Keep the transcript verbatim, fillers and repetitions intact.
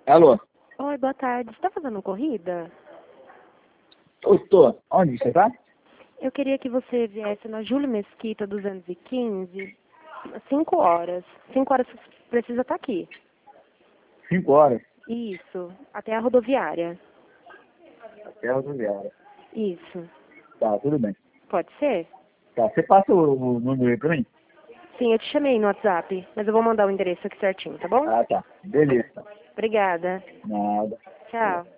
Alô? Oi, boa tarde. Você tá fazendo corrida? Eu tô. Onde você tá? Eu queria que você viesse na Júlio Mesquita duzentos e quinze, às cinco horas. cinco horas você precisa estar aqui. Cinco horas. Isso, até a rodoviária. Até a rodoviária. Isso. Tá, tudo bem. Pode ser? Tá, você passa o, o número aí pra mim? Sim, eu te chamei no WhatsApp, mas eu vou mandar o endereço aqui certinho, tá bom? Ah, tá. Beleza. Obrigada. Nada. Tchau.